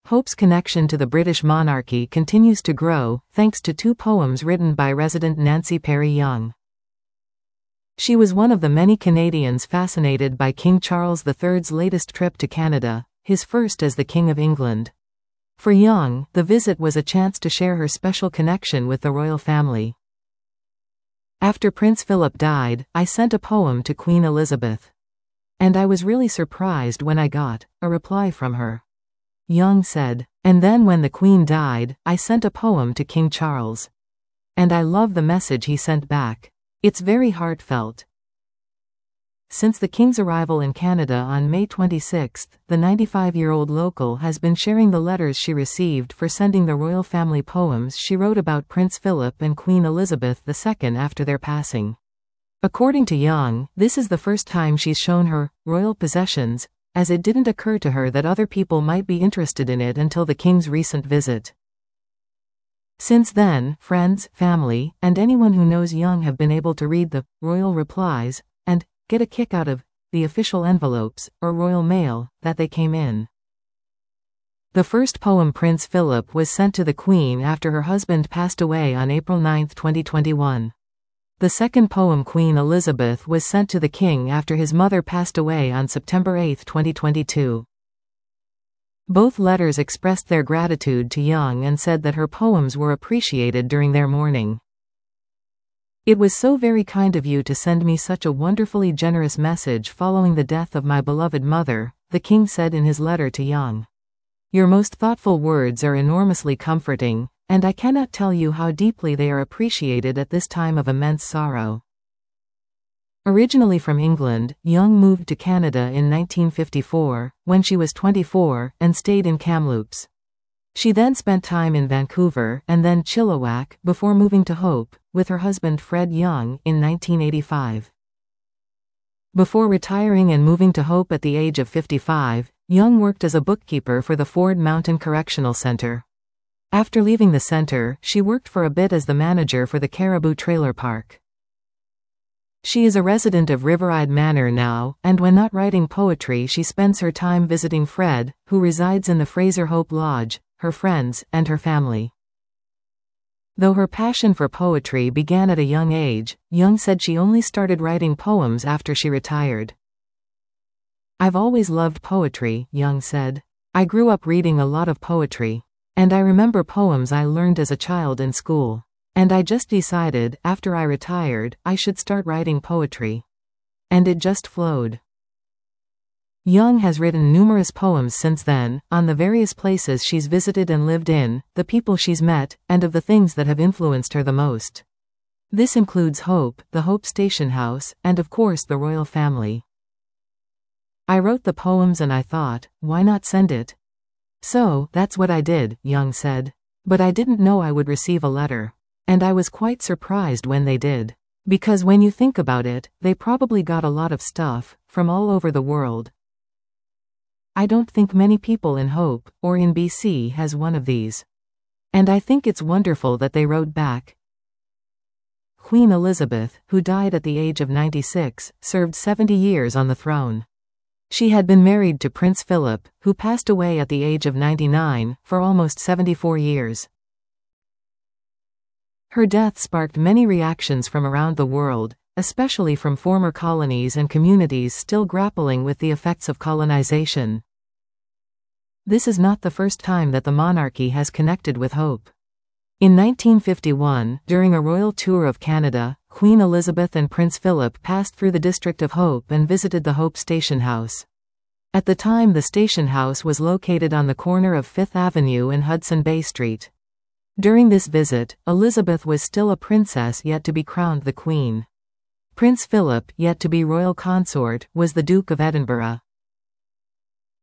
Hope's connection to the British monarchy continues to grow, thanks to 2 poems written by resident Nancy Perry Young. She was one of the many Canadians fascinated by King Charles III's latest trip to Canada, his first as the King of England. For Young, the visit was a chance to share her special connection with the royal family. After Prince Philip died, I sent a poem to Queen Elizabeth. And I was really surprised when I got a reply from her. Young said, and then when the Queen died, I sent a poem to King Charles. And I love the message he sent back. It's very heartfelt. Since the King's arrival in Canada on May 26, the 95-year-old local has been sharing the letters she received for sending the royal family poems she wrote about Prince Philip and Queen Elizabeth II after their passing. According to Young, this is the first time she's shown her royal possessions, as it didn't occur to her that other people might be interested in it until the King's recent visit. Since then, friends, family, and anyone who knows Young have been able to read the royal replies and get a kick out of the official envelopes, or royal mail, that they came in. The first poem Prince Philip was sent to the Queen after her husband passed away on April 9, 2021. The second poem Queen Elizabeth was sent to the King after his mother passed away on September 8, 2022. Both letters expressed their gratitude to Young and said that her poems were appreciated during their mourning. It was so very kind of you to send me such a wonderfully generous message following the death of my beloved mother, the King said in his letter to Young. Your most thoughtful words are enormously comforting, and I cannot tell you how deeply they are appreciated at this time of immense sorrow. Originally from England, Young moved to Canada in 1954, when she was 24, and stayed in Kamloops. She then spent time in Vancouver and then Chilliwack before moving to Hope, with her husband Fred Young, in 1985. Before retiring and moving to Hope at the age of 55, Young worked as a bookkeeper for the Ford Mountain Correctional Center. After leaving the center, she worked for a bit as the manager for the Caribou Trailer Park. She is a resident of Riveride Manor now, and when not writing poetry she spends her time visiting Fred, who resides in the Fraser Hope Lodge, her friends, and her family. Though her passion for poetry began at a young age, Young said she only started writing poems after she retired. I've always loved poetry, Young said. I grew up reading a lot of poetry. And I remember poems I learned as a child in school. And I just decided, after I retired, I should start writing poetry. And it just flowed. Young has written numerous poems since then, on the various places she's visited and lived in, the people she's met, and of the things that have influenced her the most. This includes Hope, the Hope Station House, and of course the royal family. I wrote the poems and I thought, why not send it? So, that's what I did, Young said. But I didn't know I would receive a letter. And I was quite surprised when they did. Because when you think about it, they probably got a lot of stuff, from all over the world. I don't think many people in Hope, or in BC has one of these. And I think it's wonderful that they wrote back. Queen Elizabeth, who died at the age of 96, served 70 years on the throne. She had been married to Prince Philip, who passed away at the age of 99, for almost 74 years. Her death sparked many reactions from around the world, especially from former colonies and communities still grappling with the effects of colonization. This is not the first time that the monarchy has connected with Hope. In 1951, during a royal tour of Canada, Queen Elizabeth and Prince Philip passed through the District of Hope and visited the Hope Station House. At the time, the station house was located on the corner of 5th Avenue and Hudson Bay Street. During this visit, Elizabeth was still a princess yet to be crowned the Queen. Prince Philip, yet to be royal consort, was the Duke of Edinburgh.